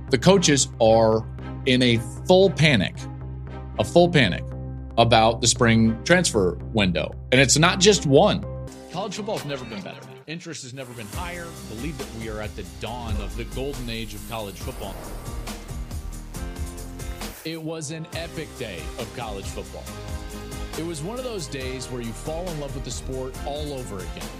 the coaches are in a full panic about the spring transfer window. And it's not just one. College football has never been better. Interest has never been higher. I believe that we are at the dawn of the golden age of college football. It was an epic day of college football. It was one of those days where you fall in love with the sport all over again.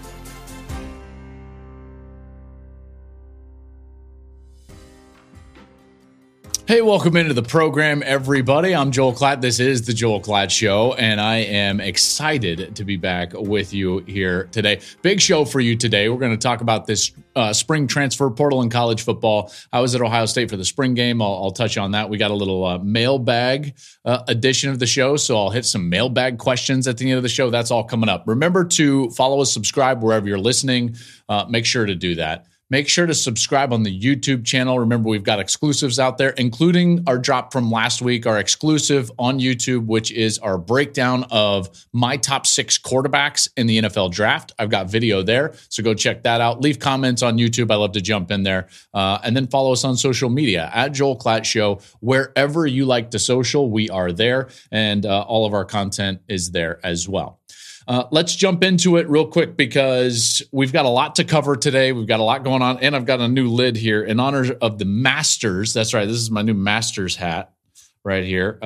Hey, welcome into the program, everybody. I'm Joel Klatt. This is the Joel Klatt Show, and I am excited to be back with you here today. Big show for you today. We're going to talk about this spring transfer portal in college football. I was at Ohio State for the spring game. I'll touch on that. We got a little mailbag edition of the show, so I'll hit some mailbag questions at the end of the show. That's all coming up. Remember to follow us, subscribe wherever you're listening. Make sure to do that. Make sure to subscribe on the YouTube channel. Remember, we've got exclusives out there, including our drop from last week, our exclusive on YouTube, which is our breakdown of my top 6 quarterbacks in the NFL draft. I've got video there, so go check that out. Leave comments on YouTube. I love to jump in there. And then follow us on social media, at Joel Klatt Show. Wherever you like to social, we are there, and all of our content is there as well. Let's jump into it real quick because we've got a lot to cover today. We've got a lot going on, and I've got a new lid here in honor of the Masters. That's right. This is my new Masters hat right here.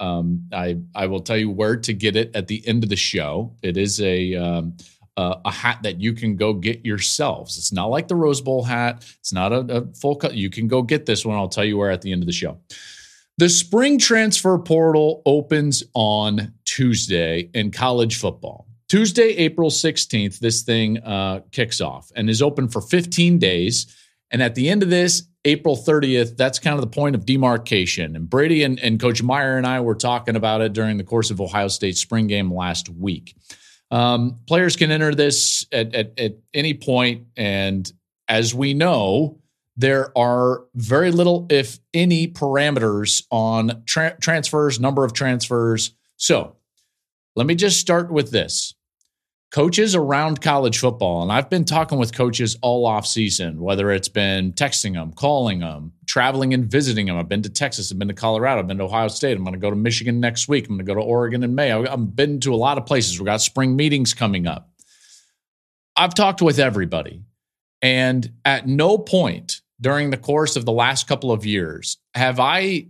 I will tell you where to get it at the end of the show. It is a hat that you can go get yourselves. It's not like the Rose Bowl hat. It's not a full cut. You can go get this one. I'll tell you where at the end of the show. The spring transfer portal opens on Tuesday in college football. Tuesday, April 16th, this thing kicks off and is open for 15 days. And at the end of this, April 30th, that's kind of the point of demarcation. And Brady and Coach Meyer and I were talking about it during the course of Ohio State's spring game last week. Players can enter this at any point, and as we know, there are very little, if any, parameters on transfers, number of transfers. So let me just start with this. Coaches around college football, and I've been talking with coaches all off season, whether it's been texting them, calling them, traveling and visiting them. I've been to Texas, I've been to Colorado, I've been to Ohio State. I'm going to go to Michigan next week. I'm going to go to Oregon in May. I've been to a lot of places. We've got spring meetings coming up. I've talked with everybody, and at no point during the course of the last couple of years have I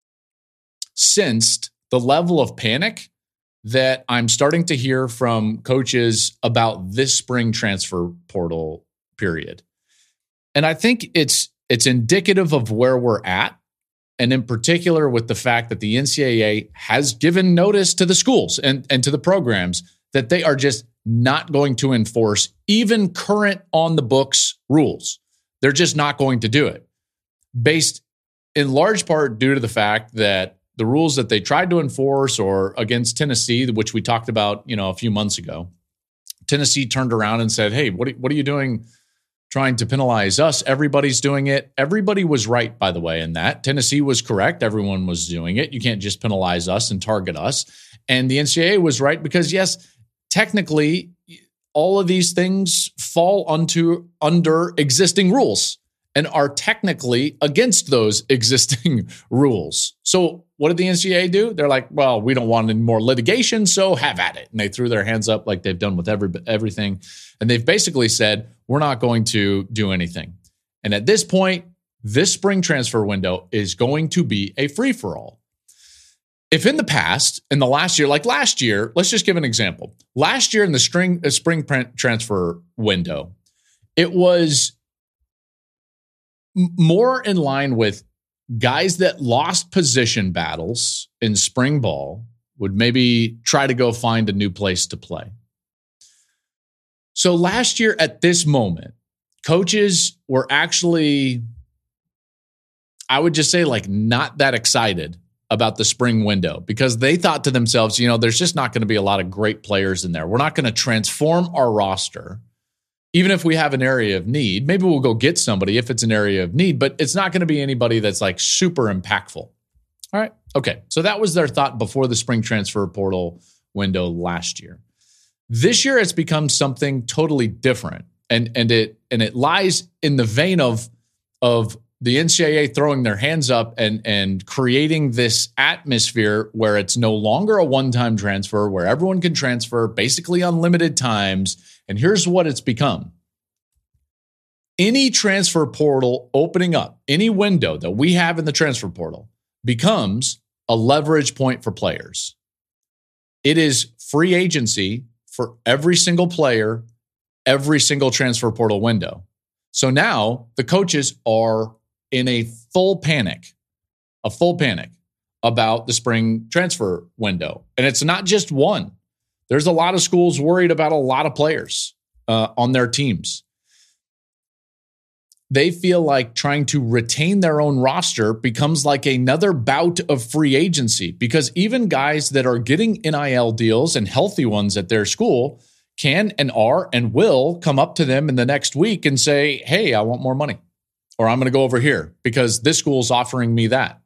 sensed the level of panic that I'm starting to hear from coaches about this spring transfer portal period. And I think it's indicative of where we're at, and in particular with the fact that the NCAA has given notice to the schools and to the programs that they are just not going to enforce even current on the books rules. They're just not going to do it, based in large part due to the fact that the rules that they tried to enforce or against Tennessee, which we talked about, a few months ago, Tennessee turned around and said, hey, what are you doing trying to penalize us? Everybody's doing it. Everybody was right, by the way, in that. Tennessee was correct. Everyone was doing it. You can't just penalize us and target us. And the NCAA was right because, yes, technically, all of these things fall under existing rules and are technically against those existing rules. So what did the NCAA do? They're like, well, we don't want any more litigation, so have at it. And they threw their hands up like they've done with everything. And they've basically said, we're not going to do anything. And at this point, this spring transfer window is going to be a free-for-all. If in the past, in the last year, like last year, let's just give an example. Last year in the spring transfer window, it was more in line with guys that lost position battles in spring ball would maybe try to go find a new place to play. So last year at this moment, coaches were actually, I would just say, like, not that excited about the spring window because they thought to themselves, there's just not going to be a lot of great players in there. We're not going to transform our roster. Even if we have an area of need, maybe we'll go get somebody if it's an area of need, but it's not going to be anybody that's like super impactful. All right. Okay. So that was their thought before the spring transfer portal window last year. This year it's become something totally different. And it lies in the vein of the NCAA throwing their hands up and creating this atmosphere where it's no longer a one-time transfer, where everyone can transfer basically unlimited times. And here's what it's become. Any transfer portal opening up, any window that we have in the transfer portal becomes a leverage point for players. It is free agency for every single player, every single transfer portal window. So now the coaches are in a full panic about the spring transfer window. And it's not just one. There's a lot of schools worried about a lot of players on their teams. They feel like trying to retain their own roster becomes like another bout of free agency, because even guys that are getting NIL deals and healthy ones at their school can and are and will come up to them in the next week and say, hey, I want more money, or I'm going to go over here because this school's offering me that.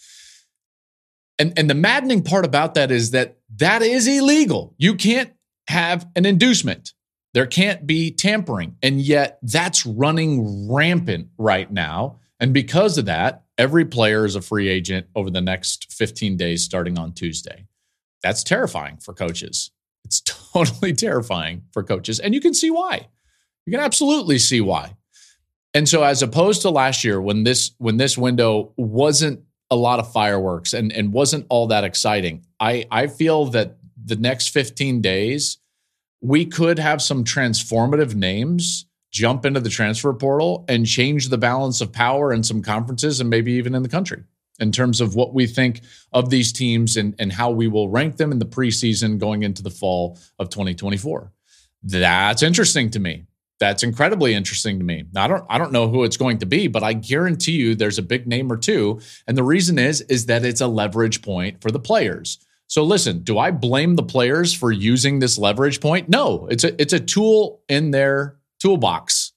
And the maddening part about that is that is illegal. You can't have an inducement. There can't be tampering. And yet that's running rampant right now. And because of that, every player is a free agent over the next 15 days starting on Tuesday. That's terrifying for coaches. It's totally terrifying for coaches. And you can see why. You can absolutely see why. And so as opposed to last year when this window wasn't a lot of fireworks and wasn't all that exciting, I feel that the next 15 days, we could have some transformative names jump into the transfer portal and change the balance of power in some conferences and maybe even in the country in terms of what we think of these teams and how we will rank them in the preseason going into the fall of 2024. That's interesting to me. That's incredibly interesting to me. Now, I don't know who it's going to be, but I guarantee you there's a big name or two. And the reason is that it's a leverage point for the players. So listen, do I blame the players for using this leverage point? No, it's a tool in their toolbox.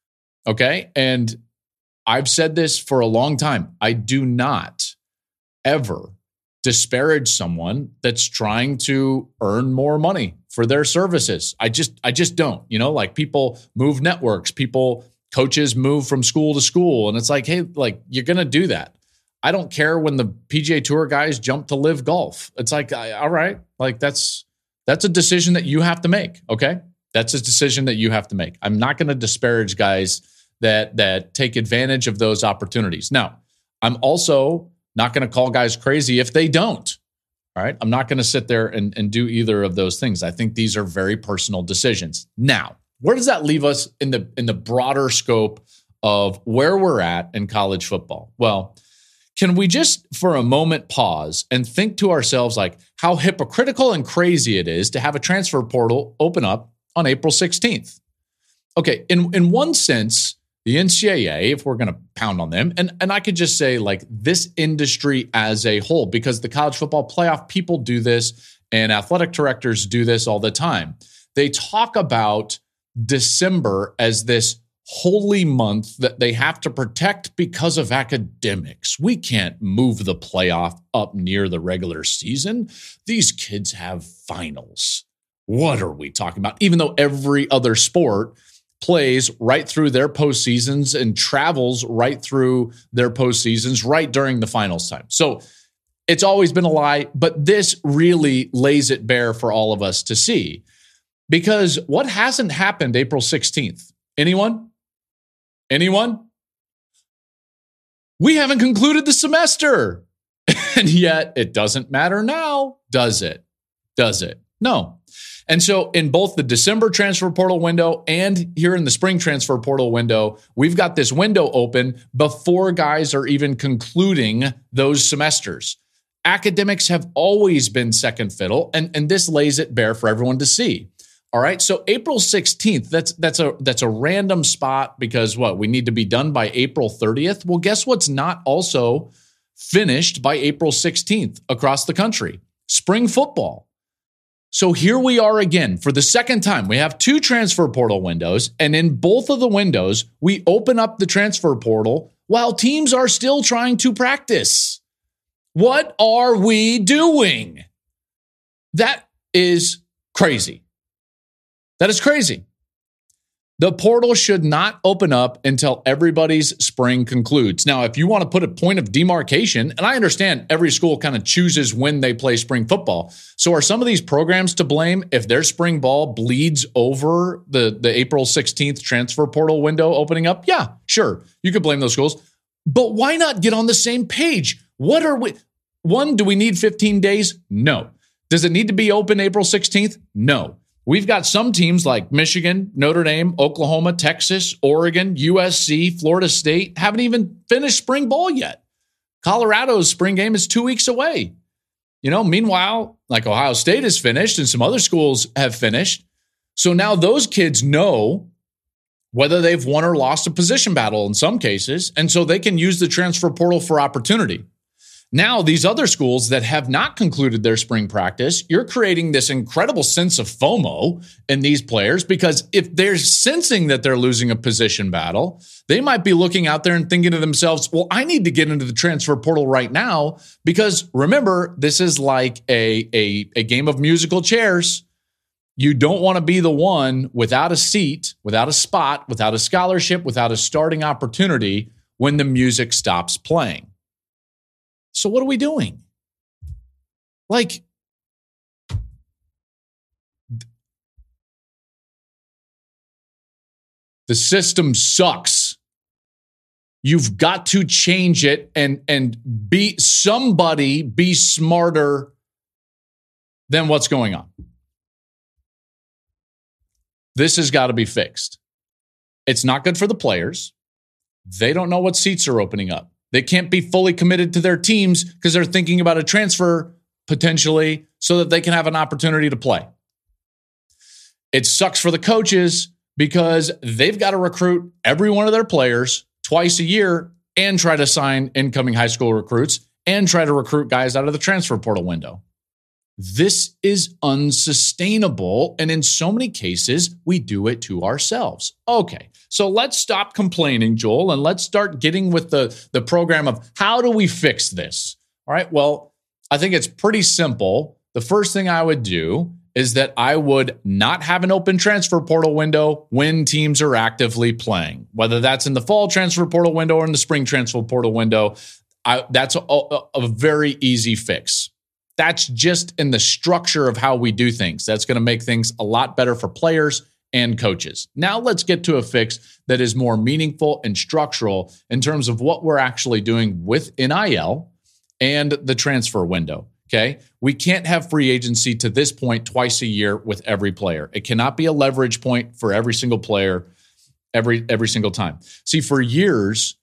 Okay. And I've said this for a long time. I do not ever disparage someone that's trying to earn more money for their services. I just don't, like people move networks, coaches move from school to school. And it's like, hey, like you're going to do that. I don't care when the PGA Tour guys jump to live golf. It's like, all right, like that's a decision that you have to make. Okay. That's a decision that you have to make. I'm not going to disparage guys that take advantage of those opportunities. Now, I'm also not going to call guys crazy if they don't. All right. I'm not going to sit there and do either of those things. I think these are very personal decisions. Now, where does that leave us in the broader scope of where we're at in college football? Well, can we just for a moment pause and think to ourselves like how hypocritical and crazy it is to have a transfer portal open up on April 16th? Okay, in one sense, the NCAA, if we're going to pound on them, and I could just say like this industry as a whole, because the college football playoff people do this and athletic directors do this all the time. They talk about December as this holy month that they have to protect because of academics. We can't move the playoff up near the regular season. These kids have finals. What are we talking about? Even though every other sport plays right through their postseasons and travels right through their postseasons right during the finals time. So it's always been a lie, but this really lays it bare for all of us to see. Because what hasn't happened April 16th? Anyone? We haven't concluded the semester. And yet it doesn't matter now, does it? No. And so in both the December transfer portal window and here in the spring transfer portal window, we've got this window open before guys are even concluding those semesters. Academics have always been second fiddle, and this lays it bare for everyone to see. All right, so April 16th, that's a random spot because we need to be done by April 30th. Well, guess what's not also finished by April 16th across the country? Spring football. So here we are again for the second time. We have two transfer portal windows, and in both of the windows, we open up the transfer portal while teams are still trying to practice. What are we doing? That is crazy. That is crazy. The portal should not open up until everybody's spring concludes. Now, if you want to put a point of demarcation, and I understand every school kind of chooses when they play spring football. So are some of these programs to blame if their spring ball bleeds over the April 16th transfer portal window opening up? Yeah, sure. You could blame those schools. But why not get on the same page? What are we? One, do we need 15 days? No. Does it need to be open April 16th? No. We've got some teams like Michigan, Notre Dame, Oklahoma, Texas, Oregon, USC, Florida State haven't even finished spring ball yet. Colorado's spring game is 2 weeks away. Meanwhile, like Ohio State is finished and some other schools have finished. So now those kids know whether they've won or lost a position battle in some cases, and so they can use the transfer portal for opportunity. Now, these other schools that have not concluded their spring practice, you're creating this incredible sense of FOMO in these players because if they're sensing that they're losing a position battle, they might be looking out there and thinking to themselves, well, I need to get into the transfer portal right now because remember, this is like a game of musical chairs. You don't want to be the one without a seat, without a spot, without a scholarship, without a starting opportunity when the music stops playing. So what are we doing? Like, the system sucks. You've got to change it and be smarter than what's going on. This has got to be fixed. It's not good for the players. They don't know what seats are opening up. They can't be fully committed to their teams because they're thinking about a transfer potentially so that they can have an opportunity to play. It sucks for the coaches because they've got to recruit every one of their players twice a year and try to sign incoming high school recruits and try to recruit guys out of the transfer portal window. This is unsustainable. And in so many cases, we do it to ourselves. Okay, so let's stop complaining, Joel, and let's start getting with the program of how do we fix this? All right, well, I think it's pretty simple. The first thing I would do is that I would not have an open transfer portal window when teams are actively playing, whether that's in the fall transfer portal window or in the spring transfer portal window. That's a very easy fix. That's just in the structure of how we do things. That's going to make things a lot better for players and coaches. Now let's get to a fix that is more meaningful and structural in terms of what we're actually doing with NIL and the transfer window. Okay. We can't have free agency to this point twice a year with every player. It cannot be a leverage point for every single player every single time. See, for years,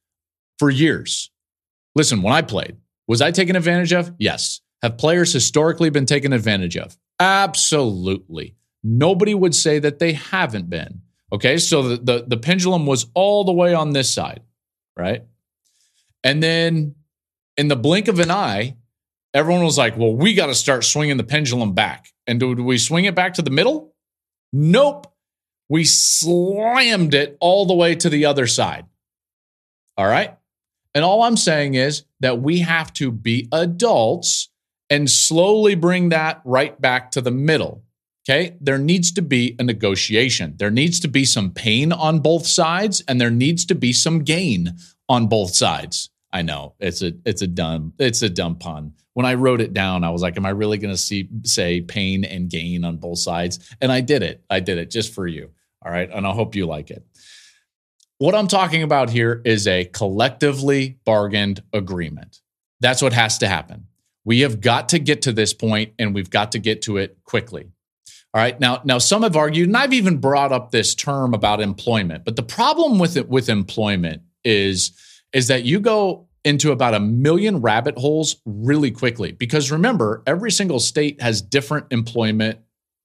listen, when I played, was I taken advantage of? Yes. Have players historically been taken advantage of? Absolutely. Nobody would say that they haven't been. Okay, so the pendulum was all the way on this side, right? And then in the blink of an eye, everyone was like, well, we got to start swinging the pendulum back. And do we swing it back to the middle? Nope. We slammed it all the way to the other side. All right? And all I'm saying is that we have to be adults and slowly bring that right back to the middle. Okay? There needs to be a negotiation. There needs to be some pain on both sides, and there needs to be some gain on both sides. I know it's a dumb pun. When I wrote it down, I was like, am I really going to say pain and gain on both sides? And I did it. I did it just for you. All right? And I hope you like it. What I'm talking about here is a collectively bargained agreement. That's what has to happen. We have got to get to this point, and we've got to get to it quickly. All right. Now some have argued, and I've even brought up this term about employment, but the problem with employment is that you go into about 1 million rabbit holes really quickly. Because remember, every single state has different employment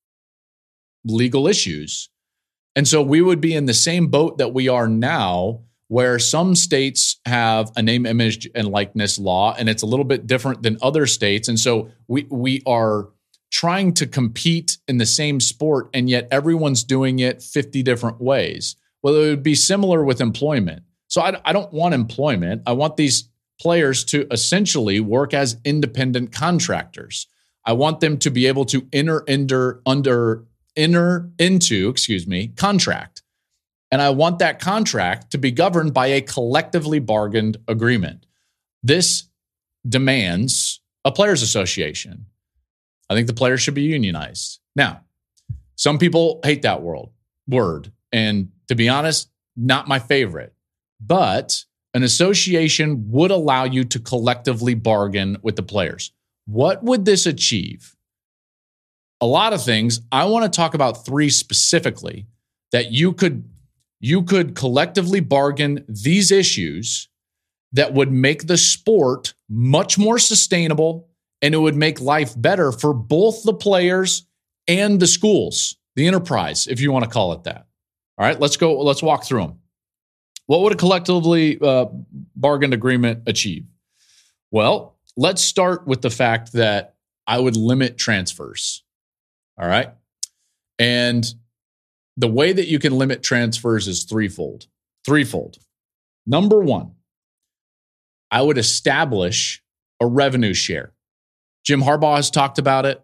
legal issues. And so we would be in the same boat that we are now, where some states have a name, image, and likeness law, and it's a little bit different than other states. And so we are trying to compete in the same sport, and yet everyone's doing it 50 different ways. Well, it would be similar with employment. So I don't want employment. I want these players to essentially work as independent contractors. I want them to be able to enter into contract. And I want that contract to be governed by a collectively bargained agreement. This demands a players association. I think the players should be unionized. Now, some people hate that word. And to be honest, not my favorite. But an association would allow you to collectively bargain with the players. What would this achieve? A lot of things. I want to talk about 3 specifically that you could collectively bargain these issues that would make the sport much more sustainable, and it would make life better for both the players and the schools, the enterprise, if you want to call it that. All right, let's walk through them. What would a collectively bargained agreement achieve? Well, let's start with the fact that I would limit transfers. All right. And the way that you can limit transfers is threefold. Number 1, I would establish a revenue share. Jim Harbaugh has talked about it.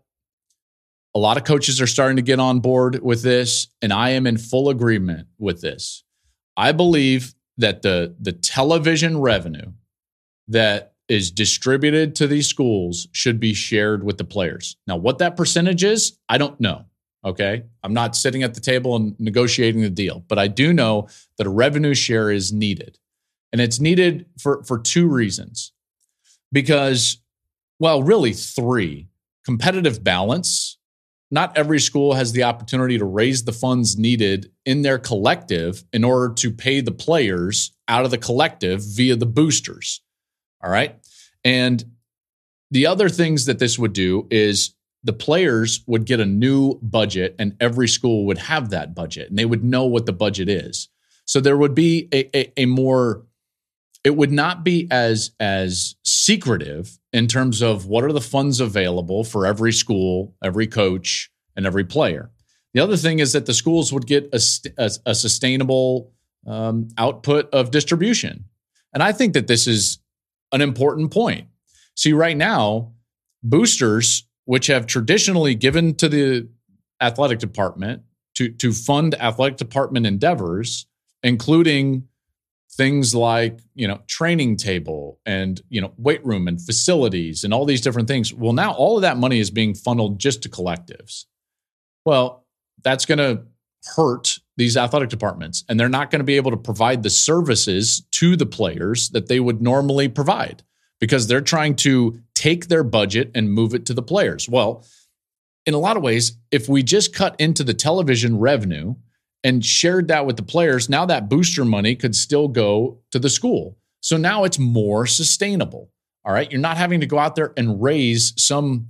A lot of coaches are starting to get on board with this, and I am in full agreement with this. I believe that the television revenue that is distributed to these schools should be shared with the players. Now, what that percentage is, I don't know. Okay. I'm not sitting at the table and negotiating the deal, but I do know that a revenue share is needed. And it's needed for 2 reasons. Because, well, really 3. Competitive balance. Not every school has the opportunity to raise the funds needed in their collective in order to pay the players out of the collective via the boosters. All right. And the other things that this would do is the players would get a new budget, and every school would have that budget, and they would know what the budget is. So there would be a more, it would not be as secretive in terms of what are the funds available for every school, every coach, and every player. The other thing is that the schools would get a sustainable output of distribution. And I think that this is an important point. See, right now, boosters, which have traditionally given to the athletic department to fund athletic department endeavors, including things like, training table and, weight room and facilities and all these different things. Well, now all of that money is being funneled just to collectives. Well, that's going to hurt these athletic departments, and they're not going to be able to provide the services to the players that they would normally provide because they're trying to take their budget and move it to the players. Well, in a lot of ways, if we just cut into the television revenue and shared that with the players, now that booster money could still go to the school. So now it's more sustainable. All right. You're not having to go out there and raise some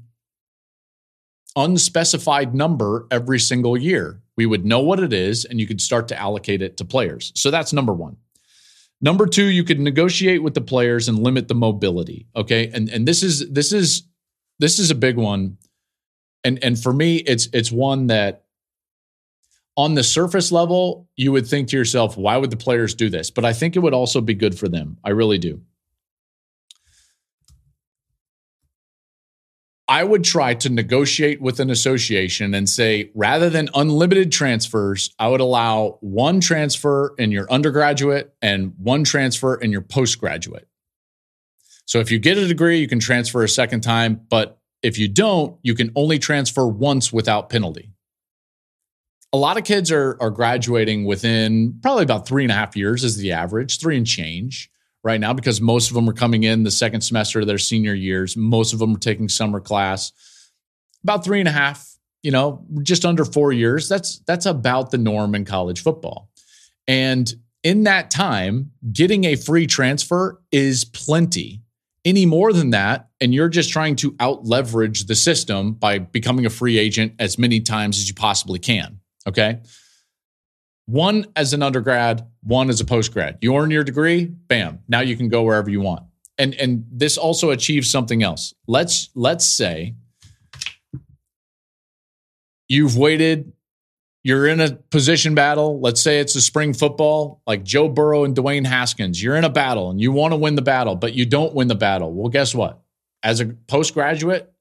unspecified number every single year. We would know what it is, and you could start to allocate it to players. So that's number 1. Number 2, you could negotiate with the players and limit the mobility. Okay. And this is a big one. And for me, it's one that on the surface level, you would think to yourself, why would the players do this? But I think it would also be good for them. I really do. I would try to negotiate with an association and say, rather than unlimited transfers, I would allow 1 transfer in your undergraduate and 1 transfer in your postgraduate. So if you get a degree, you can transfer a second time, but if you don't, you can only transfer once without penalty. A lot of kids are graduating within probably about 3.5 years is the average, 3 and change right now, because most of them are coming in the second semester of their senior years. Most of them are taking summer class. About 3.5, just under 4 years. That's about the norm in college football. And in that time, getting a free transfer is plenty. Any more than that, and you're just trying to out-leverage the system by becoming a free agent as many times as you possibly can, okay? 1 as an undergrad, 1 as a postgrad. You earn your degree, bam, now you can go wherever you want. And this also achieves something else. Let's say you've waited, you're in a position battle. Let's say it's a spring football, like Joe Burrow and Dwayne Haskins. You're in a battle and you want to win the battle, but you don't win the battle. Well, guess what? As a postgraduate,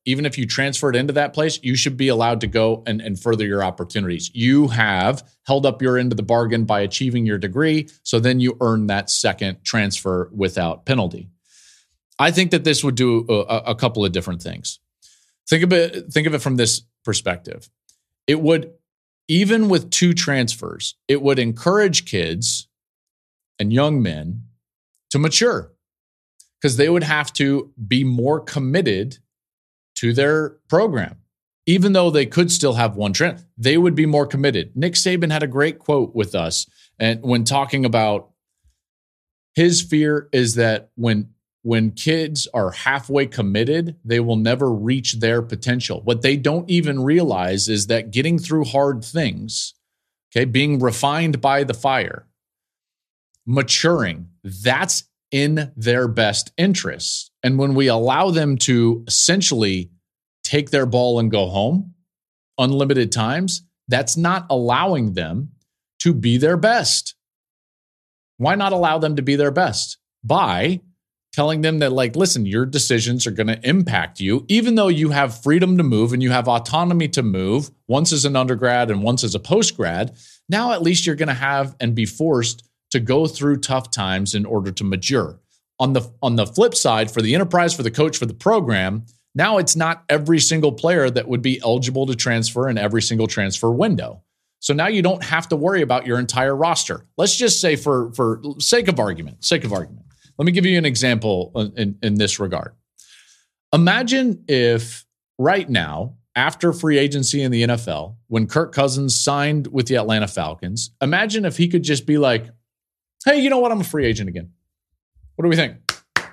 even if you transferred into that place, you should be allowed to go and further your opportunities. You have held up your end of the bargain by achieving your degree, so then you earn that second transfer without penalty. I think that this would do a couple of different things. Think of it from this perspective. It would, even with 2 transfers, it would encourage kids and young men to mature, because they would have to be more committed to their program. Even though they could still have one transfer, they would be more committed. Nick Saban had a great quote with us, and when talking about his fear is that when kids are halfway committed, they will never reach their potential. What they don't even realize is that getting through hard things, okay, being refined by the fire, maturing, that's in their best interests. And when we allow them to essentially take their ball and go home unlimited times, that's not allowing them to be their best. Why not allow them to be their best? By telling them that, like, listen, your decisions are going to impact you, even though you have freedom to move and you have autonomy to move, once as an undergrad and once as a postgrad. Now at least you're going to have and be forced to go through tough times in order to mature. On the flip side, for the enterprise, for the coach, for the program, now it's not every single player that would be eligible to transfer in every single transfer window. So now you don't have to worry about your entire roster. Let's just say for sake of argument, let me give you an example in this regard. Imagine if right now, after free agency in the NFL, when Kirk Cousins signed with the Atlanta Falcons, imagine if he could just be like, hey, you know what? I'm a free agent again. What do we think?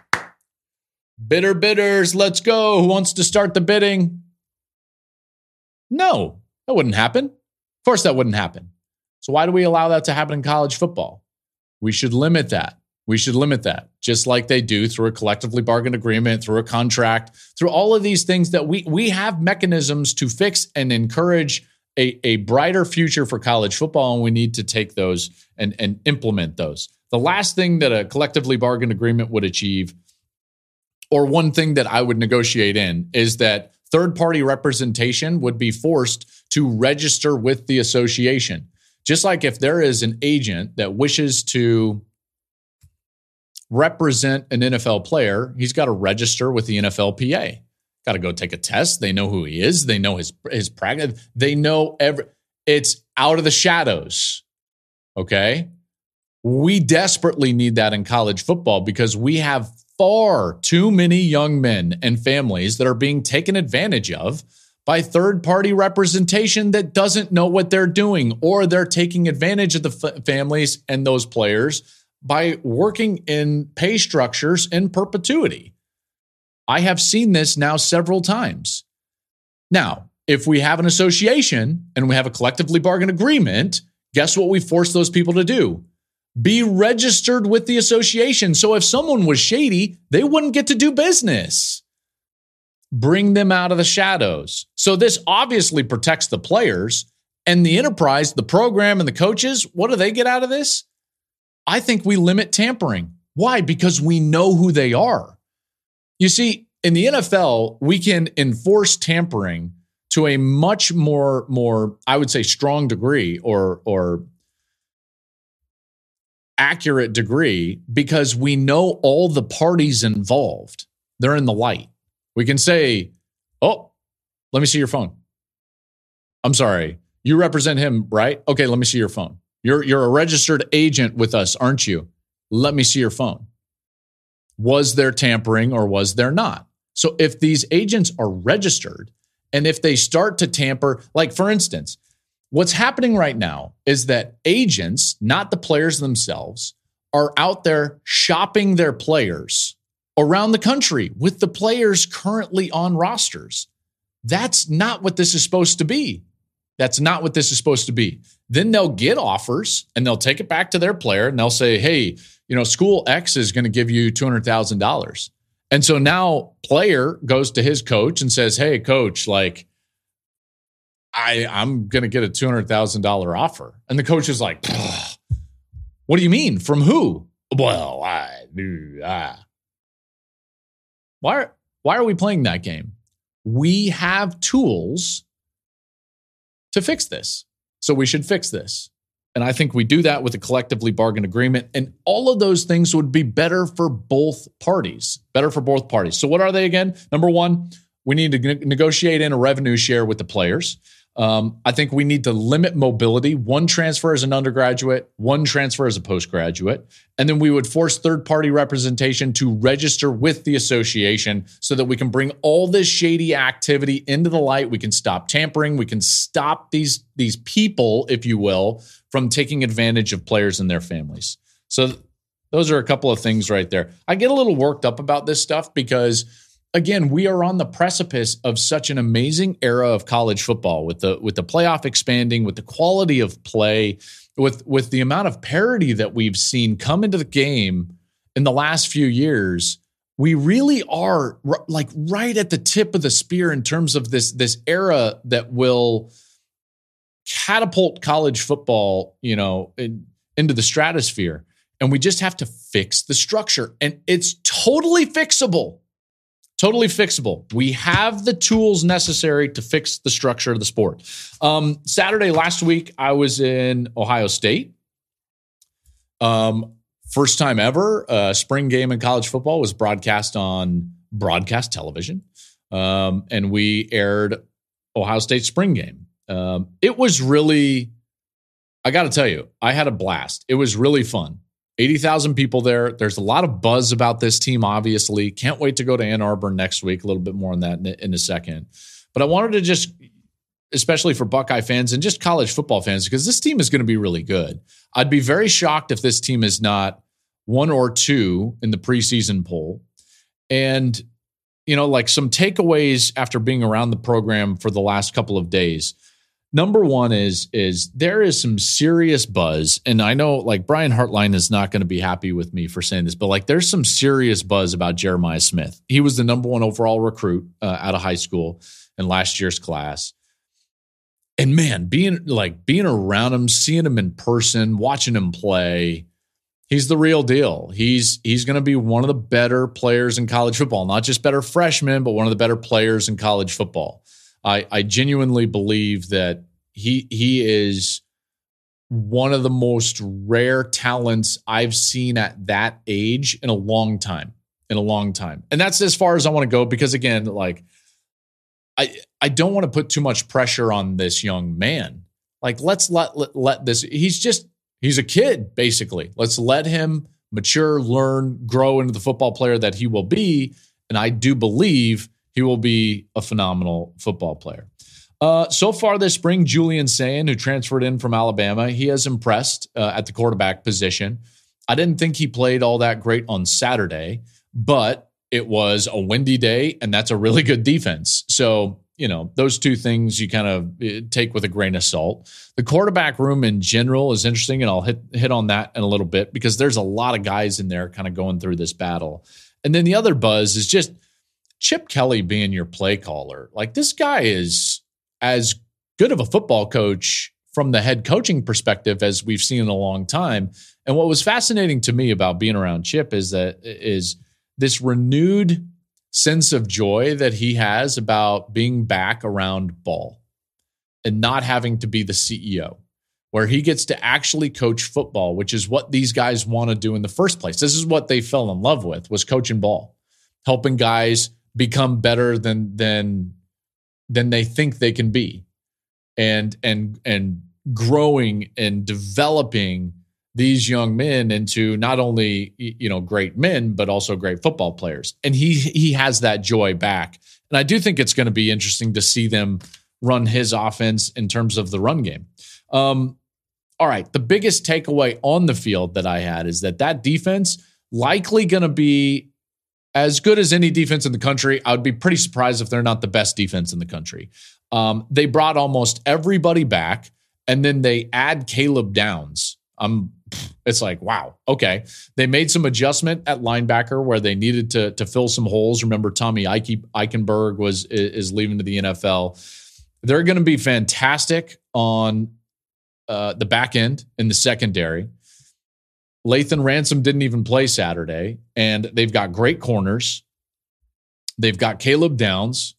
Bidders, let's go. Who wants to start the bidding? No, that wouldn't happen. Of course, that wouldn't happen. So why do we allow that to happen in college football? We should limit that. Just like they do through a collectively bargained agreement, through a contract, through all of these things that we have mechanisms to fix and encourage a brighter future for college football, and we need to take those and implement those. The last thing that a collectively bargained agreement would achieve, or one thing that I would negotiate in, is that third-party representation would be forced to register with the association. Just like if there is an agent that wishes to represent an NFL player, he's got to register with the NFLPA. Got to go take a test. They know who he is. They know his practice. They know it's out of the shadows. Okay? We desperately need that in college football because we have far too many young men and families that are being taken advantage of by third-party representation that doesn't know what they're doing, or they're taking advantage of the families and those players by working in pay structures in perpetuity. I have seen this now several times. Now, if we have an association and we have a collectively bargained agreement, guess what we force those people to do? Be registered with the association. So if someone was shady, they wouldn't get to do business. Bring them out of the shadows. So this obviously protects the players and the enterprise, the program, and the coaches. What do they get out of this? I think we limit tampering. Why? Because we know who they are. You see, in the NFL, we can enforce tampering to a much more, I would say, strong degree or accurate degree, because we know all the parties involved. They're in the light. We can say, oh, let me see your phone. I'm sorry, you represent him, right? Okay, let me see your phone. You're a registered agent with us, aren't you? Let me see your phone. Was there tampering or was there not? So if these agents are registered and if they start to tamper, like for instance, what's happening right now is that agents, not the players themselves, are out there shopping their players around the country with the players currently on rosters. That's not what this is supposed to be. That's not what this is supposed to be. Then they'll get offers and they'll take it back to their player and they'll say, hey, school X is going to give you $200,000. And so now player goes to his coach and says, hey, coach, like, I'm going to get a $200,000 offer. And the coach is like, what do you mean? From who? Well, Why are we playing that game? we have tools to fix this. So we should fix this. And I think we do that with a collectively bargained agreement. And all of those things would be better for both parties. Better for both parties. So what are they again? Number one, we need to negotiate in a revenue share with the players. I think we need to limit mobility. One transfer as an undergraduate, one transfer as a postgraduate. And then we would force third-party representation to register with the association so that we can bring all this shady activity into the light. We can stop tampering. We can stop these people, if you will, from taking advantage of players and their families. So those are a couple of things right there. I get a little worked up about this stuff because, again, we are on the precipice of such an amazing era of college football with the playoff expanding, with the quality of play, with the amount of parity that we've seen come into the game in the last few years. We really are like right at the tip of the spear in terms of this era that will catapult college football, into the stratosphere. And we just have to fix the structure. And it's totally fixable. Totally fixable. We have the tools necessary to fix the structure of the sport. Saturday last week, I was in Ohio State. First time ever, spring game in college football was broadcast on broadcast television. And we aired Ohio State spring game. It was really, I got to tell you, I had a blast. It was really fun. 80,000 people there. There's a lot of buzz about this team, obviously. Can't wait to go to Ann Arbor next week. A little bit more on that in a second. But I wanted to just, especially for Buckeye fans and just college football fans, because this team is going to be really good. I'd be very shocked if this team is not 1 or 2 in the preseason poll. And, like some takeaways after being around the program for the last couple of days. Number one is there is some serious buzz, and I know like Brian Hartline is not going to be happy with me for saying this, but like there's some serious buzz about Jeremiah Smith. He was the number 1 overall recruit out of high school in last year's class. And man, being around him, seeing him in person, watching him play, he's the real deal. He's going to be one of the better players in college football, not just better freshmen, but one of the better players in college football. I genuinely believe that he is one of the most rare talents I've seen at that age in a long time. And that's as far as I want to go because, again, like I don't want to put too much pressure on this young man. Like, let's let this – he's a kid, basically. Let's let him mature, learn, grow into the football player that he will be, and I do believe – he will be a phenomenal football player. So far this spring, Julian Sayin, who transferred in from Alabama, he has impressed at the quarterback position. I didn't think he played all that great on Saturday, but it was a windy day, and that's a really good defense. So, those two things you kind of take with a grain of salt. The quarterback room in general is interesting, and I'll hit on that in a little bit because there's a lot of guys in there kind of going through this battle. And then the other buzz is just Chip Kelly being your play caller. Like, this guy is as good of a football coach from the head coaching perspective as we've seen in a long time. And what was fascinating to me about being around Chip is this renewed sense of joy that he has about being back around ball and not having to be the CEO, where he gets to actually coach football, which is what these guys want to do in the first place. This is what they fell in love with, was coaching ball, helping guys become better than they think they can be, and growing and developing these young men into not only great men but also great football players. And he has that joy back. And I do think it's going to be interesting to see them run his offense in terms of the run game. All right, the biggest takeaway on the field that I had is that defense likely going to be as good as any defense in the country. I would be pretty surprised if they're not the best defense in the country. They brought almost everybody back, and then they add Caleb Downs. It's like, wow, okay. They made some adjustment at linebacker where they needed to fill some holes. Remember, Tommy Eichenberg is leaving to the NFL. They're going to be fantastic on the back end in the secondary. Lathan Ransom didn't even play Saturday, and they've got great corners. They've got Caleb Downs.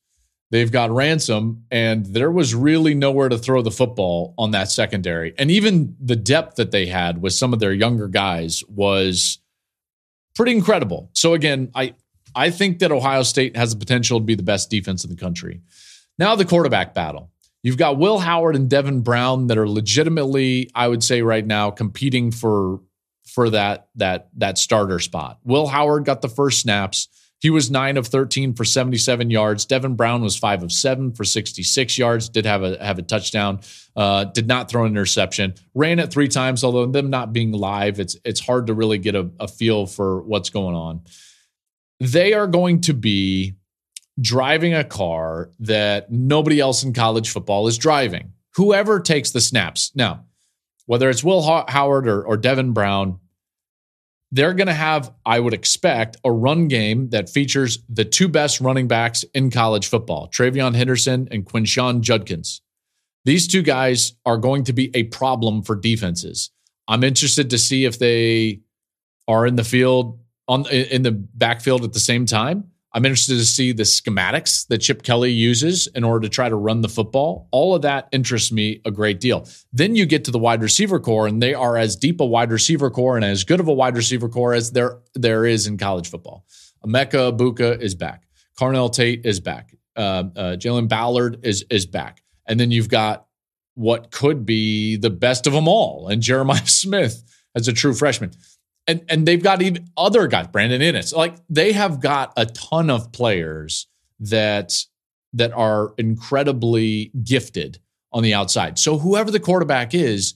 They've got Ransom, and there was really nowhere to throw the football on that secondary. And even the depth that they had with some of their younger guys was pretty incredible. So again, I think that Ohio State has the potential to be the best defense in the country. Now the quarterback battle. You've got Will Howard and Devin Brown that are legitimately, I would say right now, competing for that starter spot. Will Howard got the first snaps. He was 9 of 13 for 77 yards. Devin Brown was 5 of 7 for 66 yards. Did have a touchdown. Did not throw an interception. Ran it 3 times, although them not being live, it's hard to really get a feel for what's going on. They are going to be driving a car that nobody else in college football is driving. Whoever takes the snaps. Now, whether it's Will Howard or Devin Brown, they're going to have, I would expect, a run game that features the 2 best running backs in college football, Travion Henderson and Quinshon Judkins. These 2 guys are going to be a problem for defenses. I'm interested to see if they are in the field, in the backfield at the same time. I'm interested to see the schematics that Chip Kelly uses in order to try to run the football. All of that interests me a great deal. Then you get to the wide receiver core, and they are as deep a wide receiver core and as good of a wide receiver core as there is in college football. Emeka Egbuka is back. Carnell Tate is back. Jalen Ballard is back. And then you've got what could be the best of them all, and Jeremiah Smith as a true freshman. And they've got even other guys, Brandon Innes. Like, they have got a ton of players that are incredibly gifted on the outside. So whoever the quarterback is,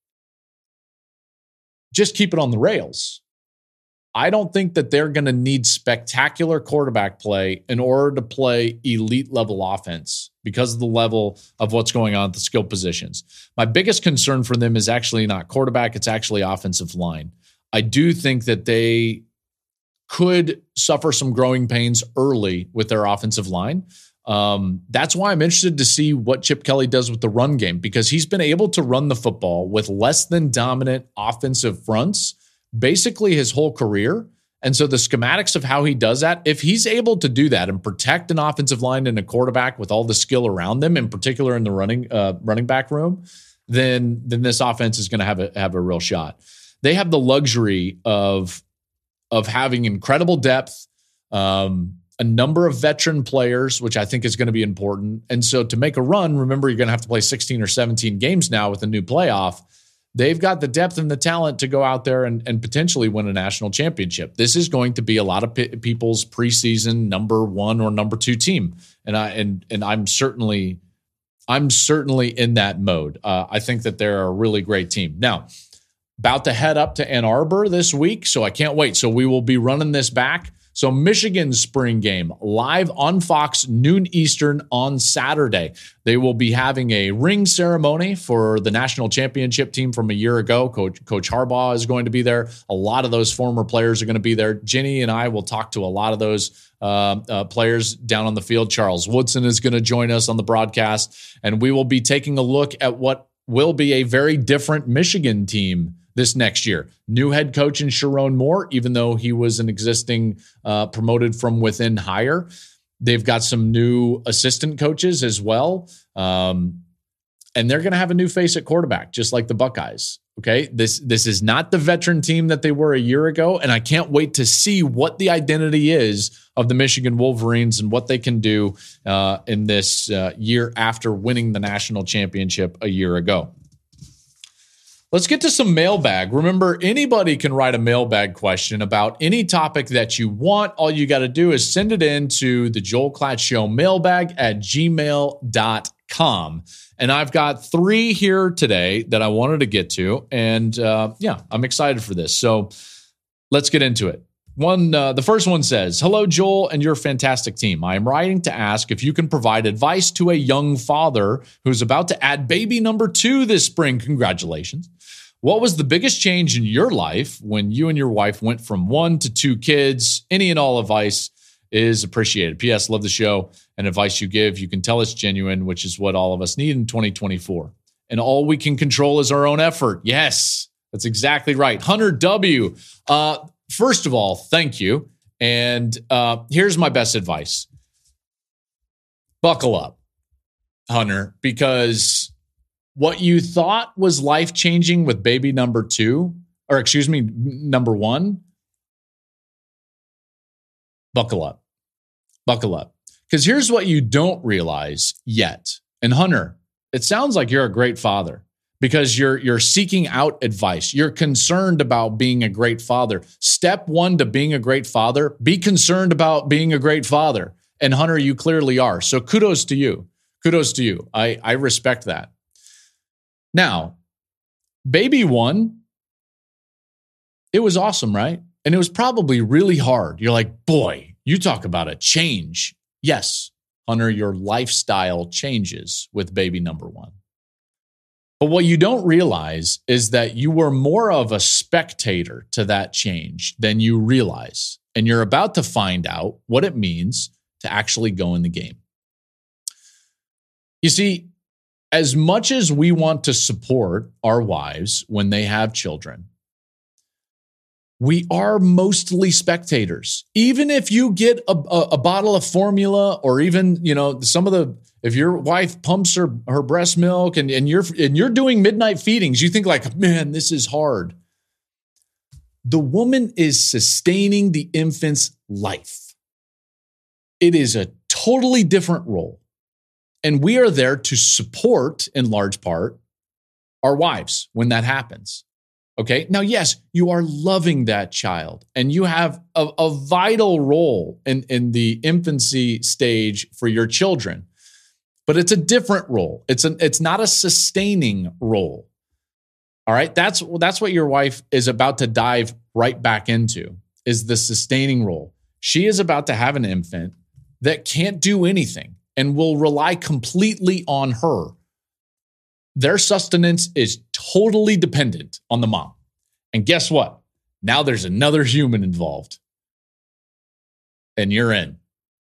just keep it on the rails. I don't think that they're going to need spectacular quarterback play in order to play elite level offense because of the level of what's going on at the skill positions. My biggest concern for them is actually not quarterback. It's actually offensive line. I do think that they could suffer some growing pains early with their offensive line. That's why I'm interested to see what Chip Kelly does with the run game, because he's been able to run the football with less than dominant offensive fronts basically his whole career. And so the schematics of how he does that, if he's able to do that and protect an offensive line and a quarterback with all the skill around them, in particular in the running back room, then this offense is going to have a real shot. They have the luxury of having incredible depth, a number of veteran players, which I think is going to be important. And so to make a run, remember, you're going to have to play 16 or 17 games now with a new playoff. They've got the depth and the talent to go out there and potentially win a national championship. This is going to be a lot of people's preseason number 1 or number 2 team. And I'm certainly in that mode. I think that they're a really great team. Now, about to head up to Ann Arbor this week, so I can't wait. So we will be running this back. So Michigan's spring game live on Fox, noon Eastern on Saturday. They will be having a ring ceremony for the national championship team from a year ago. Coach Harbaugh is going to be there. A lot of those former players are going to be there. Jenny and I will talk to a lot of those players down on the field. Charles Woodson is going to join us on the broadcast, and we will be taking a look at what will be a very different Michigan team this next year. New head coach in Sharon Moore, even though he was an existing promoted from within hire. They've got some new assistant coaches as well. And they're going to have a new face at quarterback, just like the Buckeyes. Okay. This is not the veteran team that they were a year ago. And I can't wait to see what the identity is of the Michigan Wolverines and what they can do in this year after winning the national championship a year ago. Let's get to some mailbag. Remember, anybody can write a mailbag question about any topic that you want. All you got to do is send it in to the Joel Klatt Show mailbag at gmail.com. And I've got 3 here today that I wanted to get to. And I'm excited for this. So let's get into it. The first one says, "Hello, Joel, and your fantastic team. I am writing to ask if you can provide advice to a young father who's about to add baby number 2 this spring. Congratulations. What was the biggest change in your life when you and your wife went from 1 to 2 kids? Any and all advice is appreciated. P.S. Love the show and advice you give. You can tell it's genuine, which is what all of us need in 2024. And all we can control is our own effort." Yes, that's exactly right. Hunter W. First of all, thank you. And here's my best advice. buckle up, Hunter, because what you thought was life-changing with baby number one, buckle up. Because here's what you don't realize yet. And Hunter, it sounds like you're a great father because you're seeking out advice. You're concerned about being a great father. Step one to being a great father, be concerned about being a great father. And Hunter, you clearly are. So kudos to you. I respect that. Now, baby one, it was awesome, right? And it was probably really hard. You're like, boy, you talk about a change. Yes, Hunter, your lifestyle changes with baby number one. But what you don't realize is that you were more of a spectator to that change than you realize. And you're about to find out what it means to actually go in the game. You see, as much as we want to support our wives when they have children, we are mostly spectators. Even if you get a bottle of formula, or even, if your wife pumps her breast milk and you're doing midnight feedings, you think like, man, this is hard. The woman is sustaining the infant's life. It is a totally different role. And we are there to support, in large part, our wives when that happens. Okay. Now, yes, you are loving that child and you have a vital role in the infancy stage for your children, but it's a different role. It's not a sustaining role. All right. That's what your wife is about to dive right back into, is the sustaining role. She is about to have an infant that can't do anything and will rely completely on her. Their sustenance is totally dependent on the mom. And guess what? Now there's another human involved. And you're in.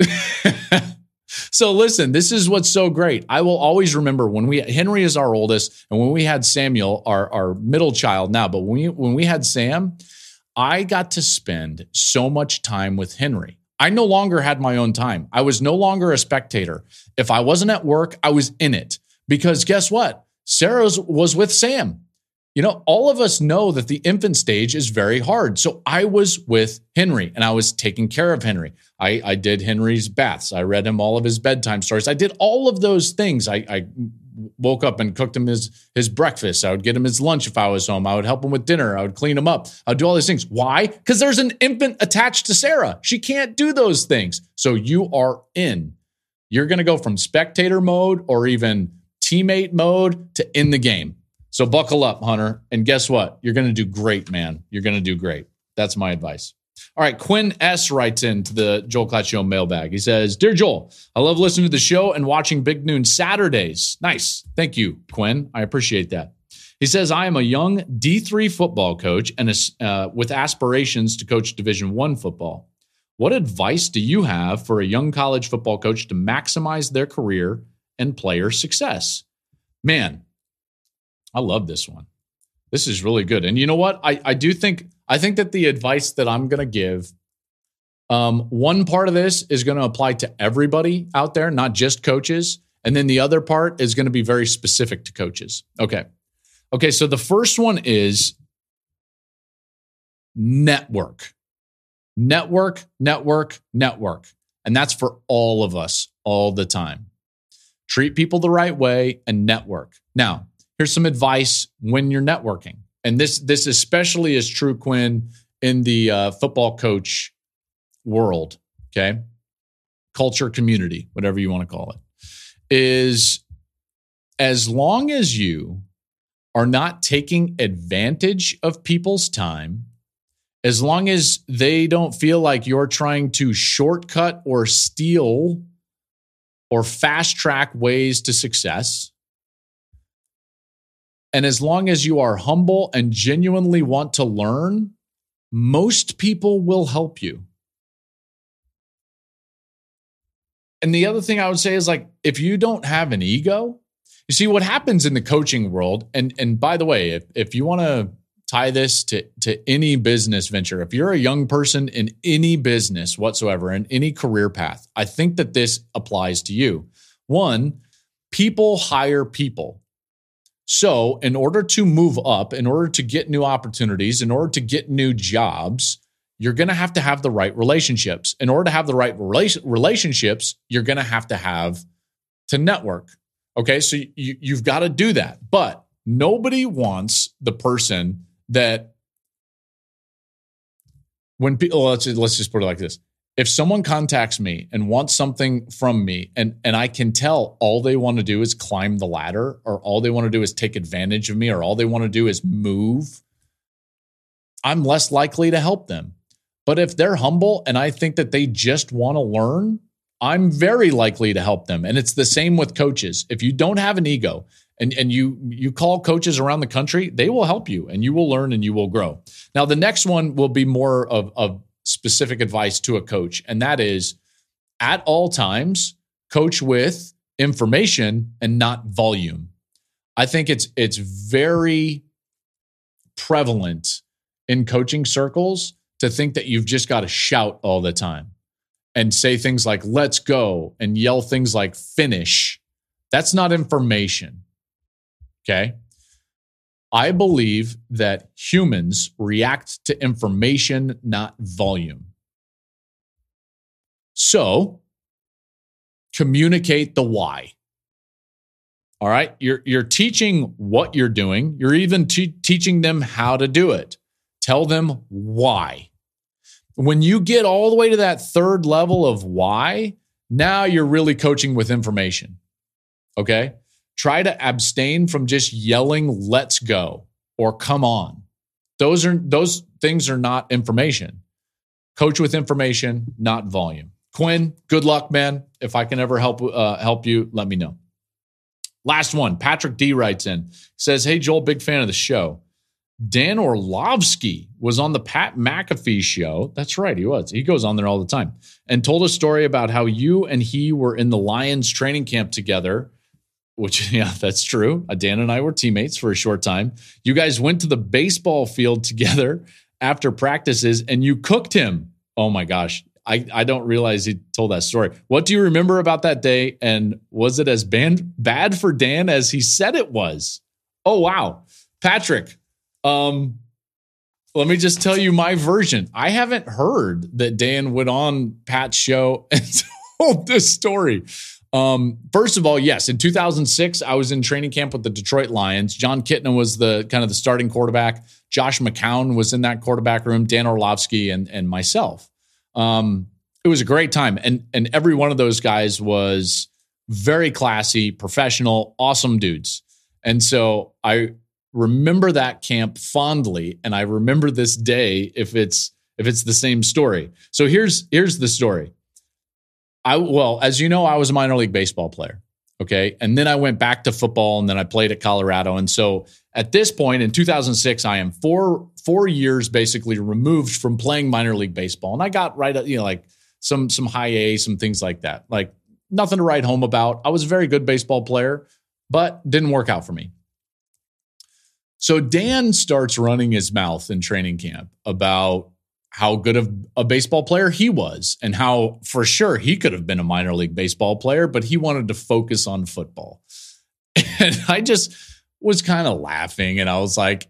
So listen, this is what's so great. I will always remember Henry is our oldest, and when we had Samuel, our middle child now, but when we had Sam, I got to spend so much time with Henry. I no longer had my own time. I was no longer a spectator. If I wasn't at work, I was in it. Because guess what? Sarah was with Sam. All of us know that the infant stage is very hard. So I was with Henry and I was taking care of Henry. I did Henry's baths. I read him all of his bedtime stories. I did all of those things. I woke up and cooked him his breakfast. I would get him his lunch if I was home. I would help him with dinner. I would clean him up. I would do all these things. Why? Because there's an infant attached to Sarah. She can't do those things. So you are in. You're going to go from spectator mode or even teammate mode to in the game. So buckle up, Hunter. And guess what? You're going to do great, man. You're going to do great. That's my advice. All right. Quinn S. writes into the Joel Klatt Show mailbag. He says, Dear Joel, I love listening to the show and watching Big Noon Saturdays. Nice. Thank you, Quinn. I appreciate that. He says, I am a young D3 football coach and with aspirations to coach Division I football. What advice do you have for a young college football coach to maximize their career and player success? Man, I love this one. This is really good. And you know what? I think that the advice that I'm going to give, one part of this is going to apply to everybody out there, not just coaches. And then the other part is going to be very specific to coaches. Okay. So the first one is network. Network. And that's for all of us all the time. Treat people the right way and network. Now, here's some advice when you're networking. And this especially is true, Quinn, in the football coach world, okay? Culture, community, whatever you want to call it, is as long as you are not taking advantage of people's time, as long as they don't feel like you're trying to shortcut or steal or fast track ways to success, and as long as you are humble and genuinely want to learn, most people will help you. And the other thing I would say is, like, if you don't have an ego, you see what happens in the coaching world. And by the way, if you want to tie this to any business venture, if you're a young person in any business whatsoever, in any career path, I think that this applies to you. One, people hire people. So in order to move up, in order to get new opportunities, in order to get new jobs, you're going to have the right relationships. In order to have the right relationships, you're going to have to network. Okay, so you've got to do that. But nobody wants the person that when people, let's just put it like this. If someone contacts me and wants something from me and I can tell all they want to do is climb the ladder, or all they want to do is take advantage of me, or all they want to do is move, I'm less likely to help them. But if they're humble and I think that they just want to learn, I'm very likely to help them. And it's the same with coaches. If you don't have an ego and you call coaches around the country, they will help you and you will learn and you will grow. Now, the next one will be more of specific advice to a coach. And that is, at all times, coach with information and not volume. I think it's very prevalent in coaching circles to think that you've just got to shout all the time and say things like, let's go, and yell things like finish. That's not information. Okay. I believe that humans react to information, not volume. So communicate the why. All right. You're teaching what you're doing. You're even teaching them how to do it. Tell them why. When you get all the way to that third level of why, now you're really coaching with information. Okay? Try to abstain from just yelling, let's go, or come on. Those things are not information. Coach with information, not volume. Quinn, good luck, man. If I can ever help you, let me know. Last one, Patrick D writes in, says, hey, Joel, big fan of the show. Dan Orlovsky was on the Pat McAfee show. That's right, he was. He goes on there all the time and told a story about how you and he were in the Lions training camp together, which, yeah, that's true. Dan and I were teammates for a short time. You guys went to the baseball field together after practices and you cooked him. Oh my gosh. I don't realize he told that story. What do you remember about that day? And was it as bad for Dan as he said it was? Oh, wow. Patrick, let me just tell you my version. I haven't heard that Dan went on Pat's show and told this story. First of all, yes, in 2006, I was in training camp with the Detroit Lions. John Kitna was the starting quarterback. Josh McCown was in that quarterback room, Dan Orlovsky and myself. It was a great time. And every one of those guys was very classy, professional, awesome dudes. And so I remember that camp fondly. And I remember this day if it's the same story. So here's the story. As you know, I was a minor league baseball player. Okay. And then I went back to football and then I played at Colorado. And so at this point in 2006, I am four years basically removed from playing minor league baseball. And I got like some high A, some things like that, like nothing to write home about. I was a very good baseball player, but didn't work out for me. So Dan starts running his mouth in training camp about how good of a baseball player he was and how for sure he could have been a minor league baseball player, but he wanted to focus on football. And I just was kind of laughing and I was like,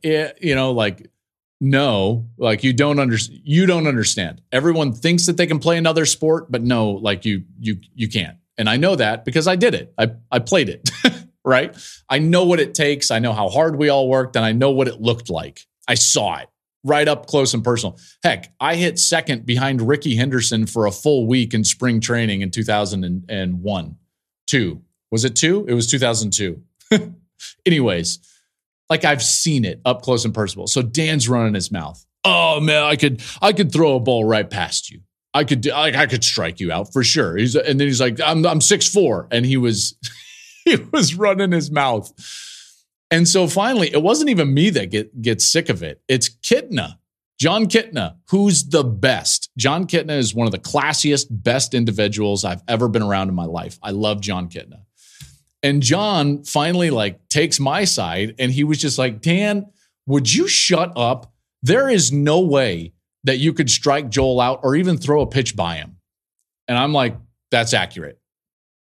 no, like you don't understand. Everyone thinks that they can play another sport, but no, like you can't. And I know that because I did it. I played it, right? I know what it takes. I know how hard we all worked and I know what it looked like. I saw it right up close and personal. Heck, I hit second behind Ricky Henderson for a full week in spring training in 2001. Was it 2? It was 2002. Anyways, like I've seen it up close and personal. So Dan's running his mouth. Oh man, I could throw a ball right past you. I could strike you out for sure. And then he's like, I'm 6'4", and he was running his mouth. And so finally, it wasn't even me that gets sick of it. It's Kitna, John Kitna, who's the best. John Kitna is one of the classiest, best individuals I've ever been around in my life. I love John Kitna. And John finally takes my side and he was just like, Dan, would you shut up? There is no way that you could strike Joel out or even throw a pitch by him. And I'm like, that's accurate.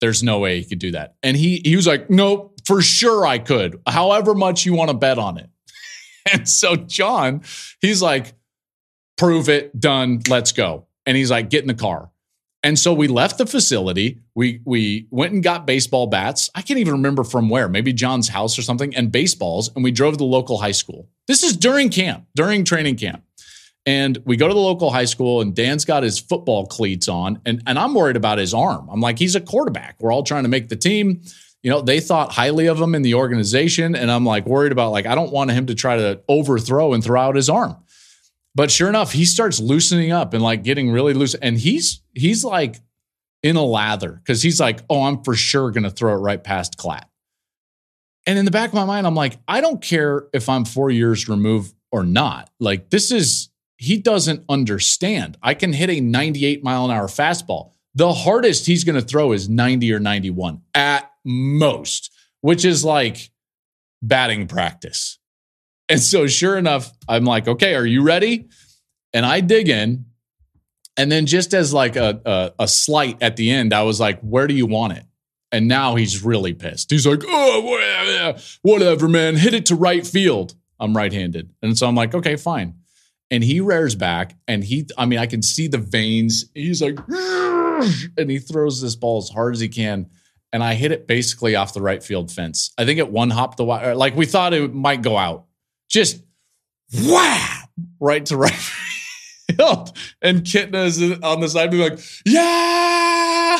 there's no way he could do that. And he was like, nope, for sure I could. However much you want to bet on it. And so John, he's like, prove it, done, let's go. And he's like, get in the car. And so we left the facility. We went and got baseball bats. I can't even remember from where, maybe John's house or something, and baseballs. And we drove to the local high school. This is during training camp. And we go to the local high school, and Dan's got his football cleats on. And I'm worried about his arm. I'm like, he's a quarterback. We're all trying to make the team. You know, they thought highly of him in the organization. And I'm like worried about, like, I don't want him to try to overthrow and throw out his arm. But sure enough, he starts loosening up and like getting really loose. And he's like in a lather because he's like, oh, I'm for sure going to throw it right past Klatt. And in the back of my mind, I'm like, I don't care if I'm 4 years removed or not. Like, he doesn't understand. I can hit a 98 mile an hour fastball. The hardest he's going to throw is 90 or 91 at most, which is like batting practice. And so sure enough, I'm like, okay, are you ready? And I dig in. And then just as like a slight at the end, I was like, where do you want it? And now he's really pissed. He's like, oh, whatever, man. Hit it to right field. I'm right-handed. And so I'm like, okay, fine. And he rears back and I can see the veins. He's like, and he throws this ball as hard as he can. And I hit it basically off the right field fence. I think it one-hopped the wire. Like we thought it might go out. Just wham, right to right field. And Kitna is on the side being like, yeah.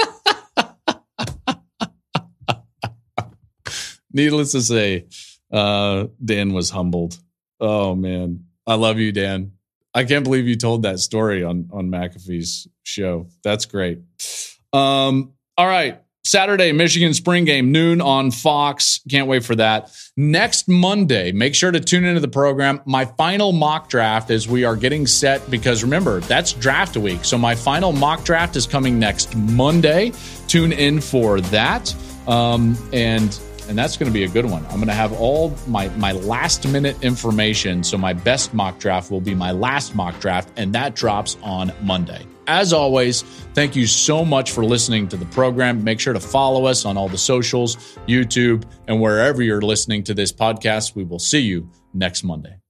Needless to say, Dan was humbled. Oh, man. I love you, Dan. I can't believe you told that story on McAfee's show. That's great. All right. Saturday, Michigan spring game, noon on Fox. Can't wait for that. Next Monday, make sure to tune into the program. My final mock draft as we are getting set because remember, that's draft week. So my final mock draft is coming next Monday. Tune in for that. And that's going to be a good one. I'm going to have all my last minute information. So my best mock draft will be my last mock draft, and that drops on Monday. As always, thank you so much for listening to the program. Make sure to follow us on all the socials, YouTube, and wherever you're listening to this podcast. We will see you next Monday.